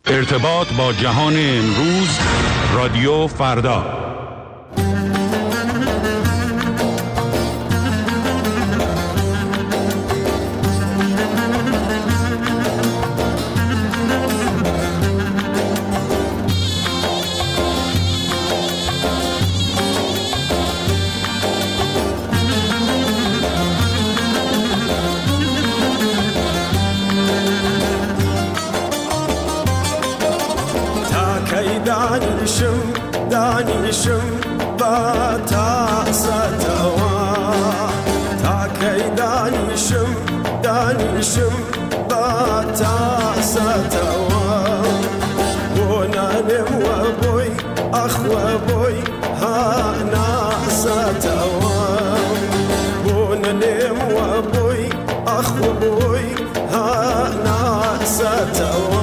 ارتباط با جهان امروز، رادیو فردا. دانیشم با تاساتوا تاکی دانیشم با تاساتوا بونانم و بوی اخ و بوی ها ناساتوا بونانم و بوی اخ و بوی ها ناساتوا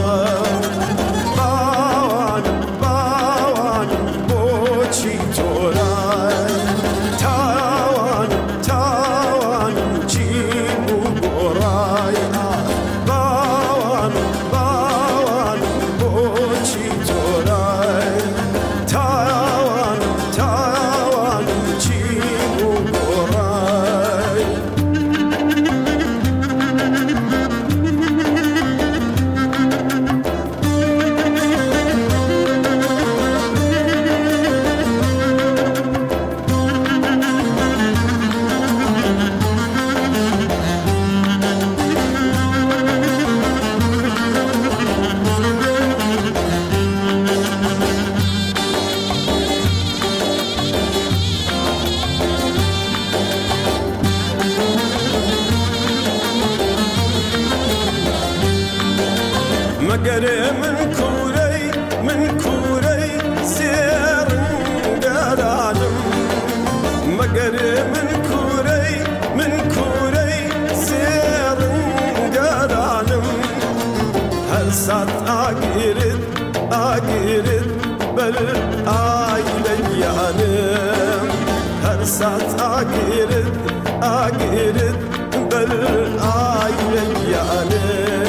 من كوري سير قرانم مقري من كوري سير قرانم هل صار أقرد بل آيليانم هل صار أقرد بل آيليانم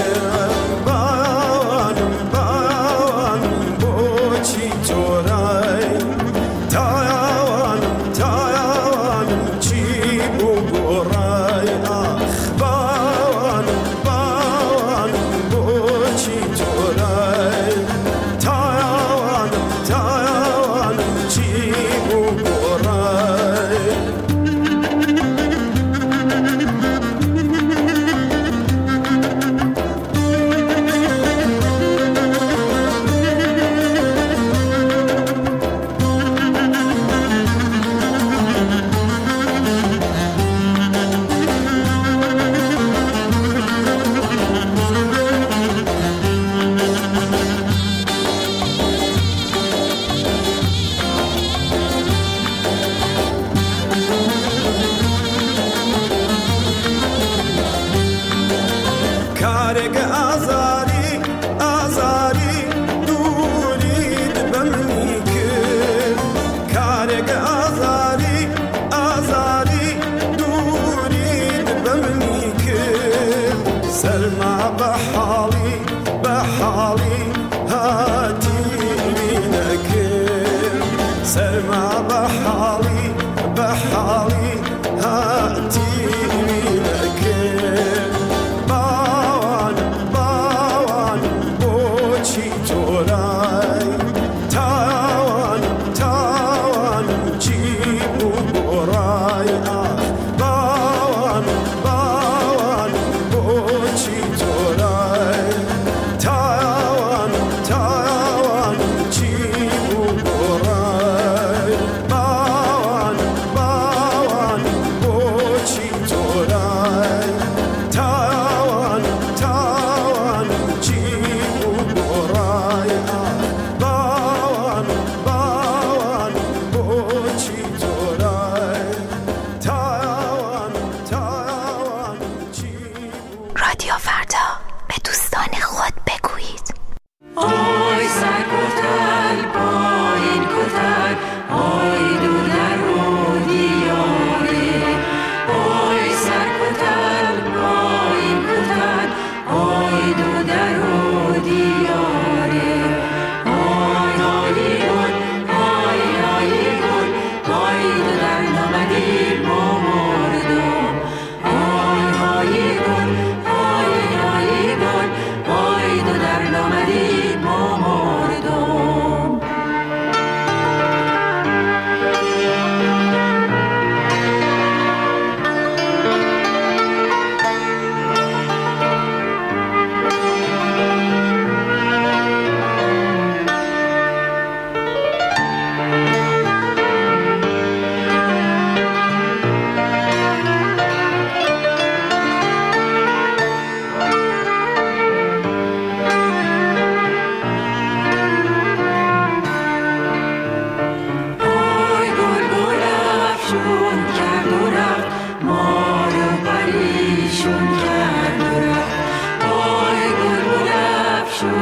بحالي هاتي نكر سلمى بحالي هاتي نكر باوان بوچي توراي تاوان جيبو براي باوان بوچي توراي تاوان جيبو براي باوان بوچي توراي تاوان جيبو براي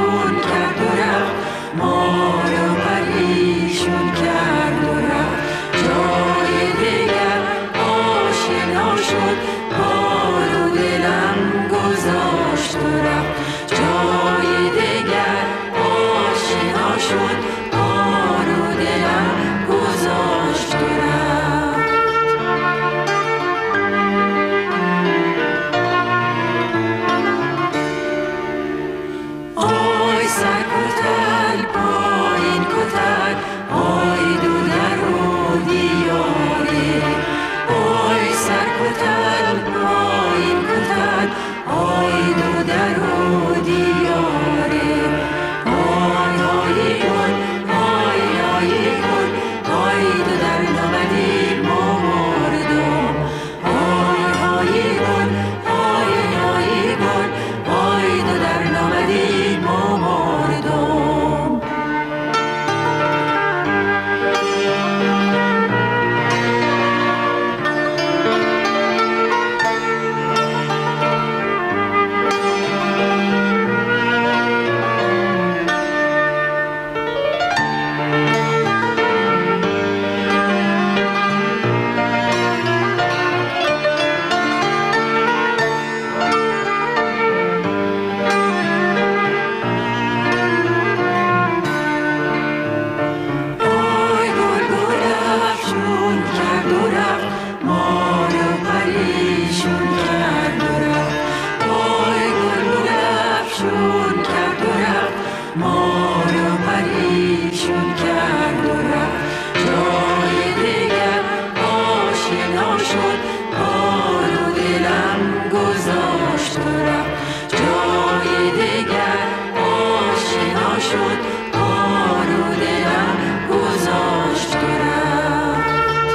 پریشون کرد و رفت، ما رو پریشون کرد و رفت. جای دگر آشنا شد، پا رو دلم گذاشت و رفت. جای دگر آشنا شد، پا رو دلم گذاشت و رفت. آی سر کتل پایین کتل، آی دو در و دیاره. آی سر کتل پایین کتل، آی دو در و دیاره. آی آی گل، آی آی گل، آی دو در نامدی ما مردم. آی آی گل، آی آی گل، آی دو در نامدی ما مردم. آی گل گل افشون کرد و رفت، ما رو پریشون کرد و رفت. آی گل گل افشون کرد و رفت، ما رو پریشون کرد و رفت. جای دگر آشنا شد، پا رو دلم گذاشت و رفت. جای دگر آشنا شد، پا رو دلم گذاشت و رفت.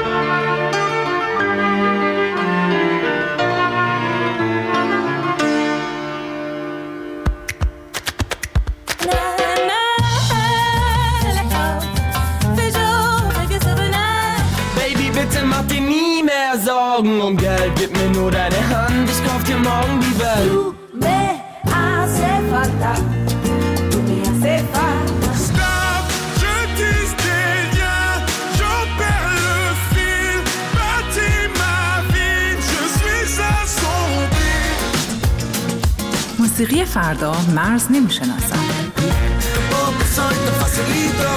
Baby, bitte mach dir nie mehr Sorgen um Geld. Gib mir nur deine Hand, ich kauf dir morgen die Welt. Tu me hace falta, tu me hace falta. Stop, je tisse des liens, j'en perds le fil. Bâtis ma vie, je suis assombri. موسیقی فردا مرز نمیشناسد. Oh, soy tan facilito.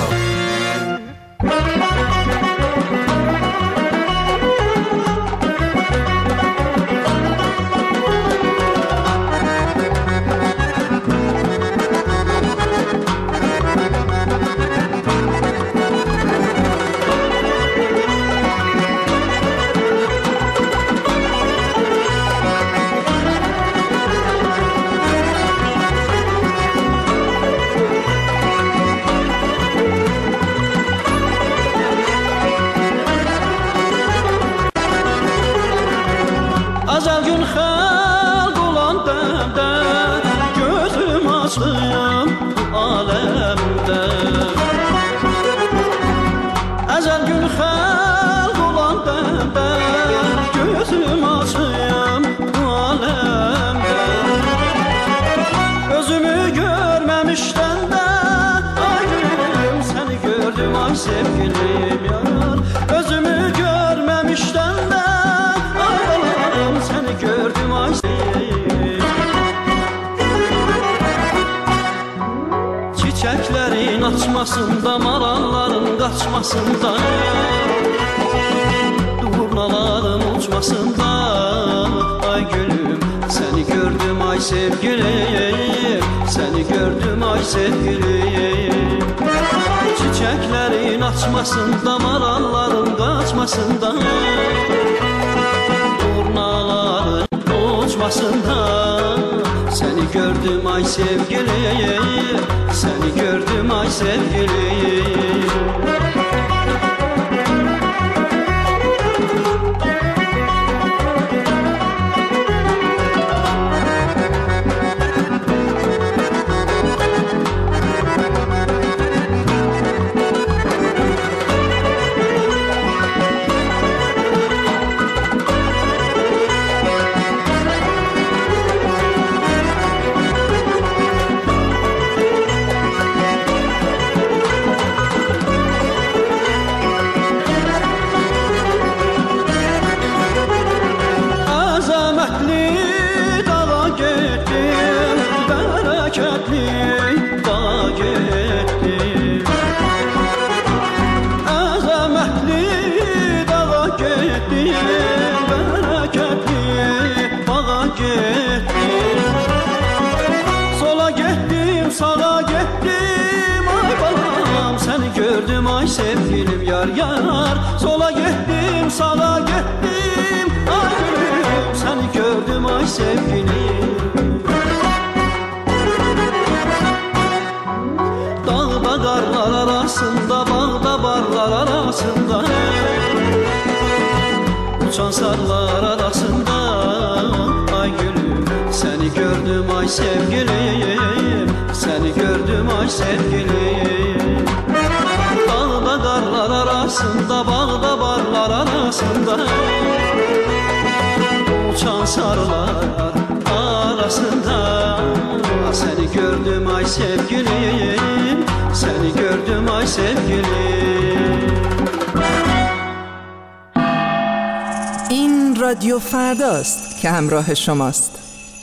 Azal gün xalq olan dəmdə gözüm açlıyam aləmdə. Azal gün xalq olan dəmdə gözüm açlıyam aləmdə. Özümü görməmişdən də ay gülüm səni gördüm ay sevgilim yar. Özümü görməmişdən də seni gördüm ay sevgilim. Çiçeklerin açmasında, maralların kaçmasında, durnaların uçmasında ay gülüm seni gördüm ay sevgilim. Seni gördüm ay sevgilim. Çiçeklerin açmasında, maralların kaçmasında, turnaların uçmasında seni gördüm ay sevgilim. Seni gördüm ay sevgilim. dağa getdim Əzəmətli dağa getdim Bərəkətli bağa getdim Sola getdim, sağa getdim Ay balam səni gördüm ay sevgilim yar yar Sola getdim, sağa getdim Ay gülüm səni gördüm ay sevgilim Dağda qarlar arasında, bağda barlar arasında Uçan sarlar arasında Ay gülüm səni gördüm ay sevgilim Səni gördüm ay sevgilim Dağda qarlar arasında, bağda barlar arasında Uçan sarlar arasında Səni gördüm ay sevgilim Səni gördüm ay sevgilim این رادیو فرداست که همراه شماست.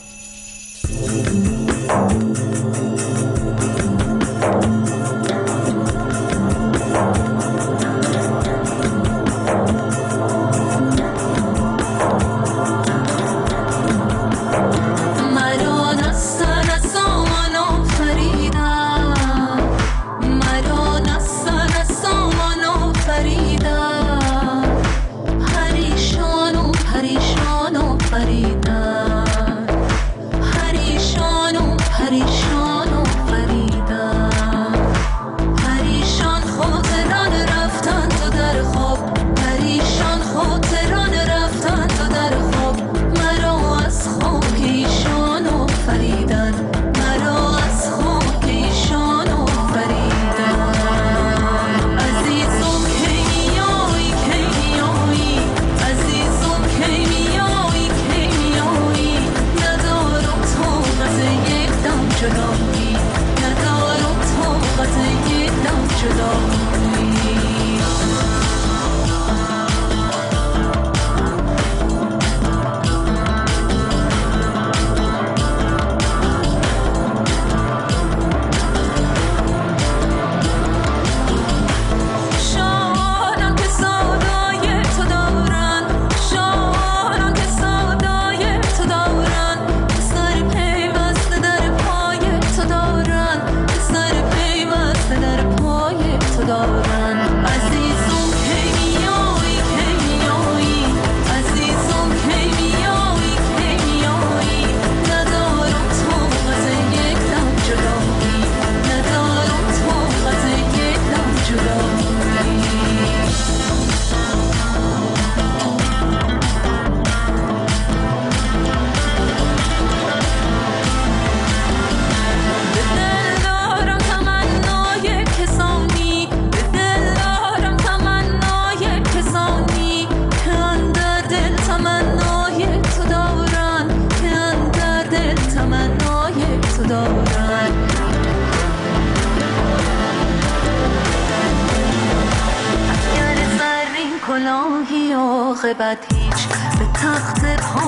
عاقبت هیچ به تخت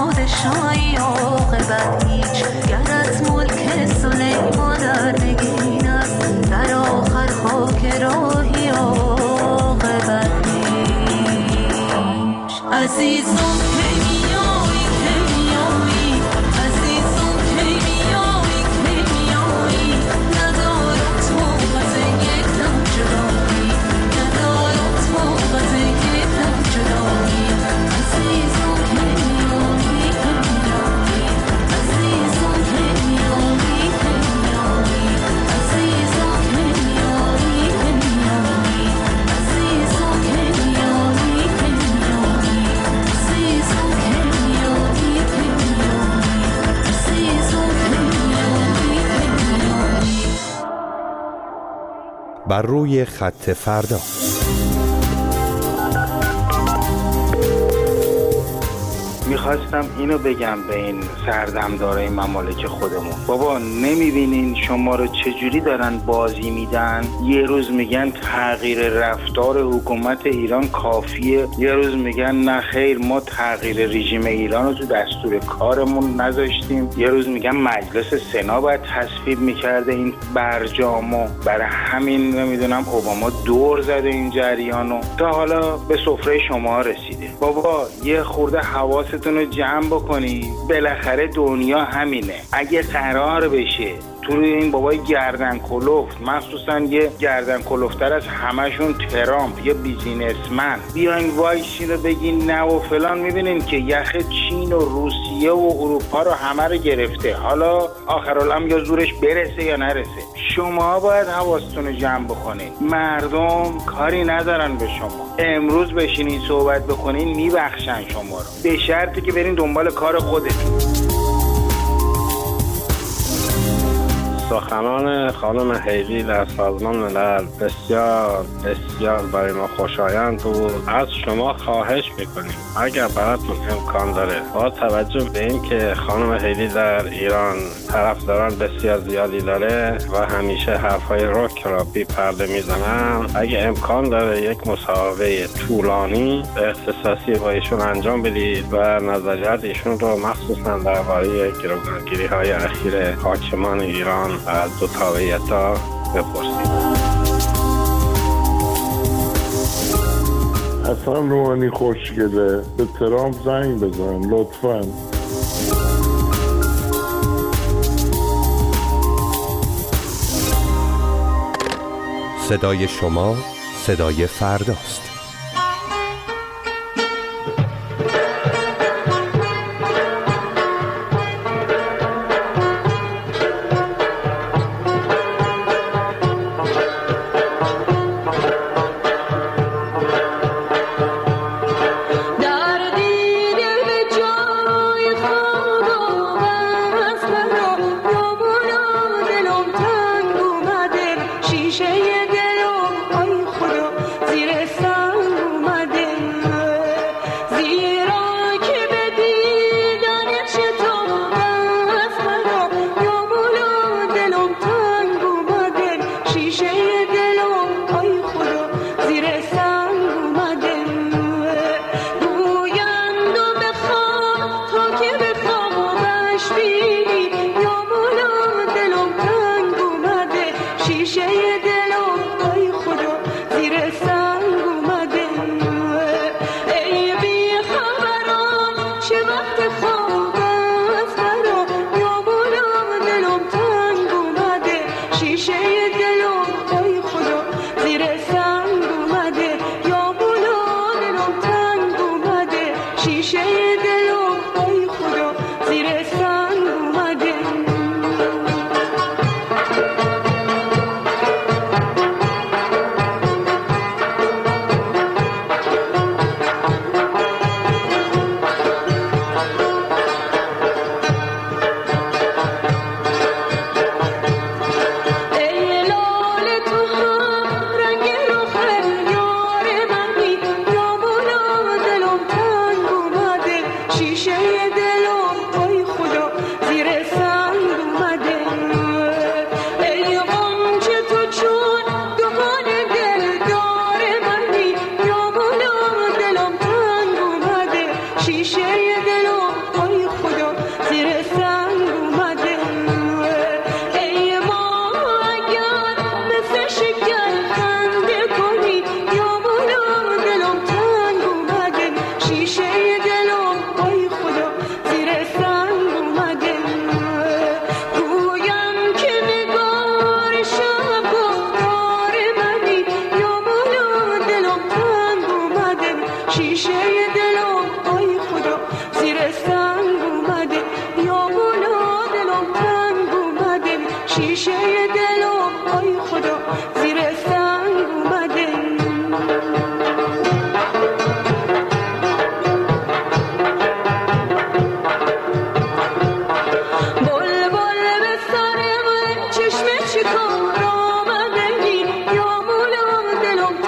پادشاهی عاقبت هیچ گرت ملک سلیمان در نگین است در آخر خاک راهی عاقبت هیچ عزیزم کیمیایی کیمیایی عزیزم کیمیایی کیمیایی ندارم طاقت یک دم جدایی ندارم طاقت یک دم جدایی عزیزم کیمیایی کیمیایی عزیزم کیمیایی کیمیایی عزیزم کیمیایی کیمیایی عزیزم کیمیایی کیمیایی عزیزم کیمیایی کیمیایی عزیزم کیمیایی کیمیایی. بر روی خط فردا. میخواستم اینو بگم به این سردمدارای ممالک خودمون، بابا نمیبینین شما رو چجوری دارن بازی میدن؟ یه روز میگن تغییر رفتار حکومت ایران کافیه، یه روز میگن نه خیر ما تغییر رژیم ایران رو تو دستور کارمون نذاشتیم، یه روز میگن مجلس سنا باید تصویب میکرده این برجامو، برای همین نمیدونم اوباما دور زده این جریانو، تا حالا به سفره شما رسیده. بابا یه خورده حواستون رو جمع بکنی، بالاخره دنیا همینه. اگه قرار بشه تو این بابای گردن کلفت، مخصوصا یه گردن کلفتر از همشون ترامپ، یه بیزینسمن، بیاین وایسین رو بگین نه و فلان، میبینین که یخ چین و روسیه و اروپا رو همه رو گرفته. حالا آخرالامر یا زورش برسه یا نرسه، شما باید حواستون رو جمع بکنین. مردم کاری ندارن به شما، امروز بشینین صحبت بکنین میبخشن شما رو، به شرطی که برین دنبال کار خودتون. سخنان خانم هیلی در سازمان ملل بسیار بسیار برای ما خوشایند بود. از شما خواهش میکنیم اگر براتون امکان داره، با توجه به این که خانم هیلی در ایران طرفداران بسیار زیادی داره و همیشه حرفای رک را بی پرده میزنن، اگه امکان داره یک مصاحبه طولانی اختصاصی با ایشون انجام بدید و نظریات ایشون رو مخصوصا درباره گروگانگیری های اخیر حاکمان ایران از دو تابعیت‌ها بپرسید. حسن روحانی خوشگله، به ترامپ زنگ بزن لطفاً. صدای شما صدای فرداست.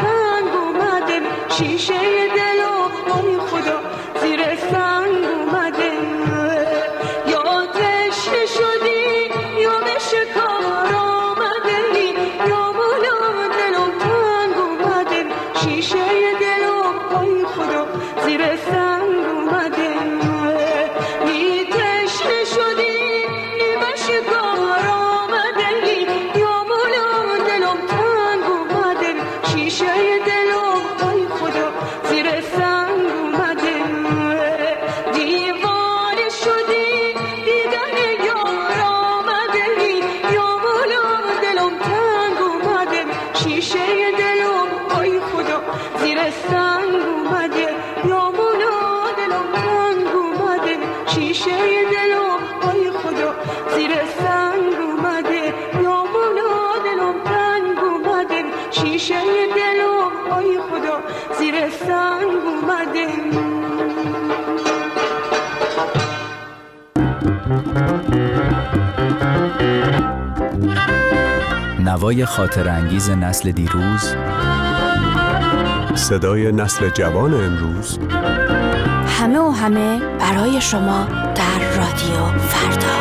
شیشه دلم ای خدا زیر سنگ اومد شیشه دلم ای خدا زیر سنگ اومده نی تشنه شدی نی مشکار آمده یا مولا دلم تنگ اومده شیشه دلم ای خدا زیر سنگ اومده دیوانه شدی دیدن یار آمده یا مولا دلم تنگ اومده شیشه دلم ای خدا زیر سنگ اومده یا مولا دلم تنگ اومده شیشه دلم ای خدا زیر سنگ اومده یا مولا دلم تنگ اومده شیشه دلم ای خدا زیر سنگ اومده. نوای خاطر انگیز نسل دیروز، صدای نسل جوان امروز، همه و همه برای شما در رادیو فردا.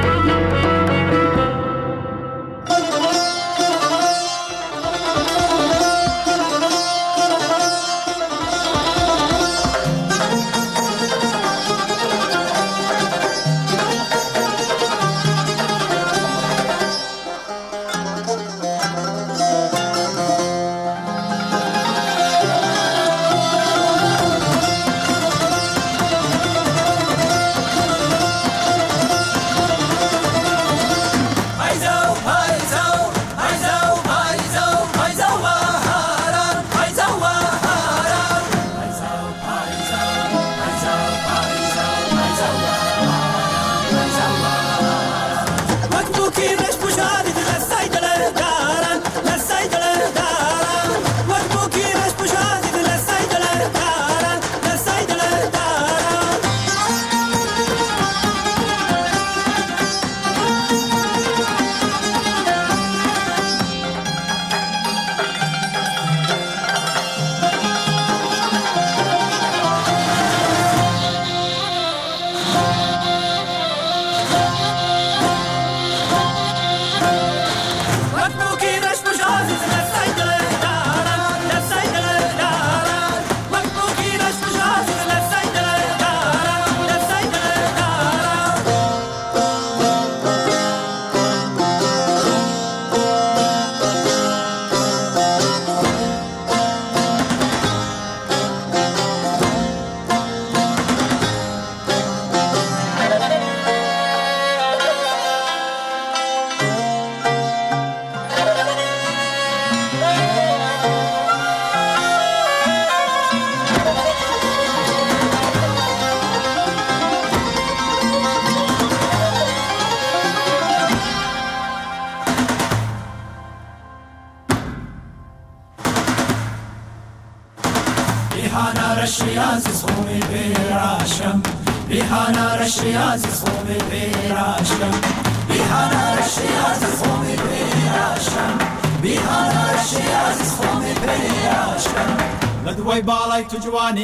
لدوی بالای تو جوانی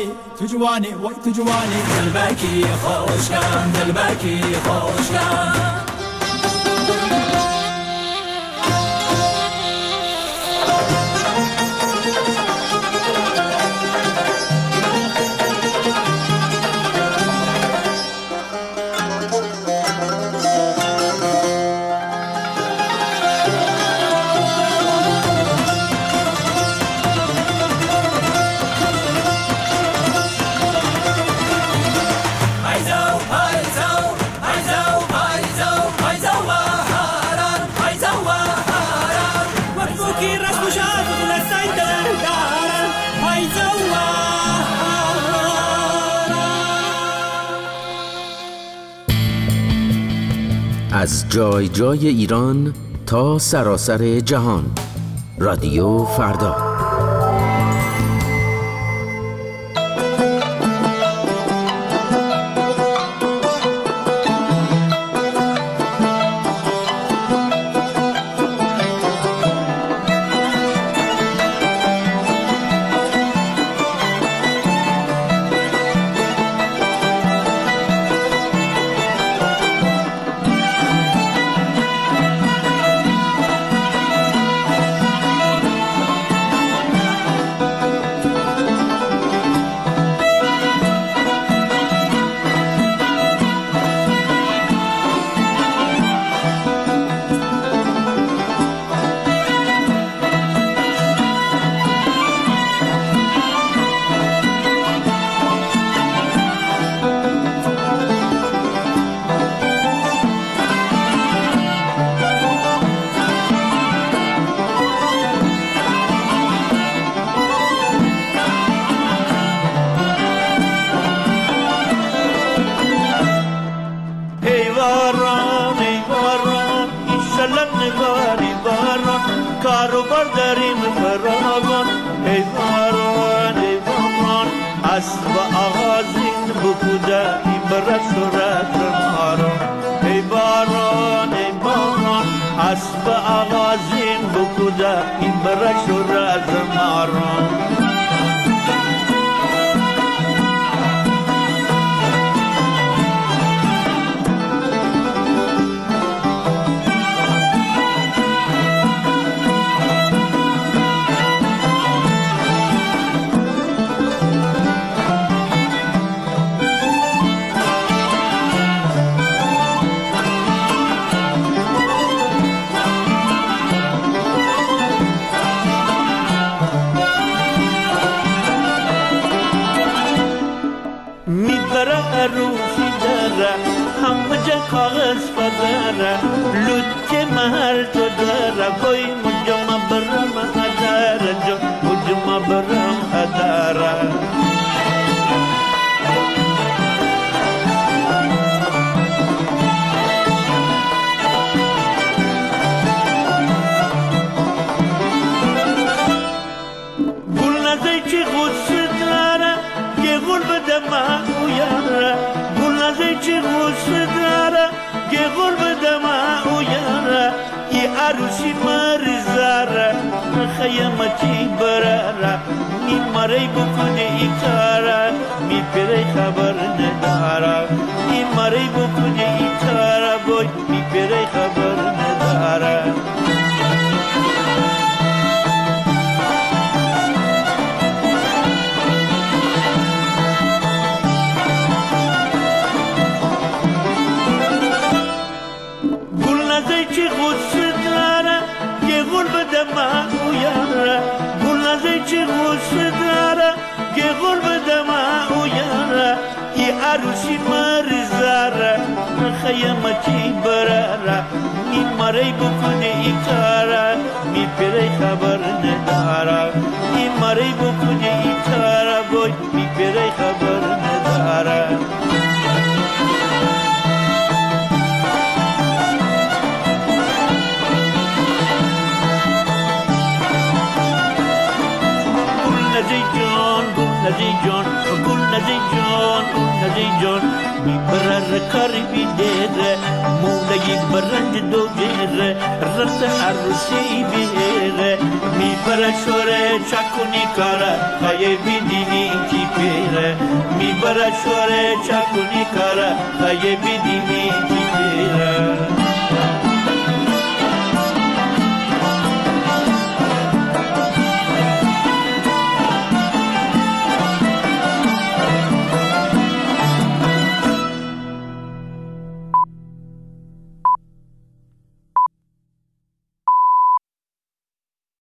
وای تو جوانی دلبکی خوشگم دلبکی خوشگم از جای جای ایران تا سراسر جهان، رادیو فردا. کارو برداریم فراوان ای باران ای باران اسب آغازین بکوده ای بر صورت ماران ای باران ای باران اسب آغازین بکوده ای بر صورت ماران روشی داره همه جا کاغذ پداره لوچه محل تو داره وای مجمع برم هداره جو مجمع برم هداره گل نزی چی غصه داره یه گل بده من گل نزی چی غصه داره یه گل بده من او یاره ای عروسی مریزاره خیمه چی براره می مری بکنه ای کاره می پیره خبر نداره ای مری بکنه ای کاره بای می پیره خبر نداره چی غصه داره یه گل بده من او یاره گل نزی چی غصه داره یه گل بده من او یاره ای عروسی مریزاره خیمه چی براره می مری بکنه ای کاره می پیره خبر نداره ای مری بکنه ای کاره بای می پیره خبر نداره نزی جان گل نزی جان می برر کاری بیدره مولا یک برنج دو جره رفت عروسی بیره می برر شوره چکونی کاره خیه بیدینی کی پیره می برر شوره چکونی کاره خیه بیدینی کی پیره